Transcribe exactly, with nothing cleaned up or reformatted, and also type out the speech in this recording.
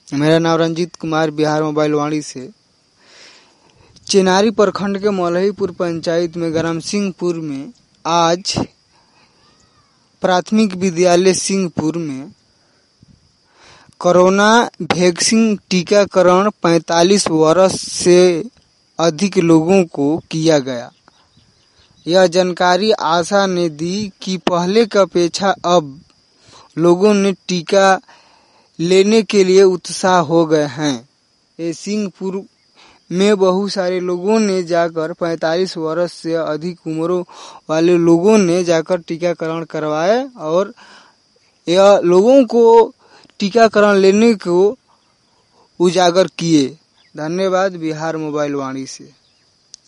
मेरा नाम रंजीत कुमार, बिहार मोबाइल वाणी से। चेनारी प्रखंड के मौलहीपुर पंचायत में ग्राम सिंहपुर में आज प्राथमिक विद्यालय सिंहपुर में कोरोना वैक्सीन टीकाकरण पैंतालीस वर्ष से अधिक लोगों को किया गया। यह जानकारी आशा ने दी कि पहले की अपेक्षा अब लोगों ने टीका लेने के लिए उत्साह हो गए हैं। ये सिंहपुर में बहुत सारे लोगों ने जाकर पैंतालीस वर्ष से अधिक उम्र वाले लोगों ने जाकर टीकाकरण करवाए और यह लोगों को टीकाकरण लेने को उजागर किए। धन्यवाद। बिहार मोबाइल वाणी से।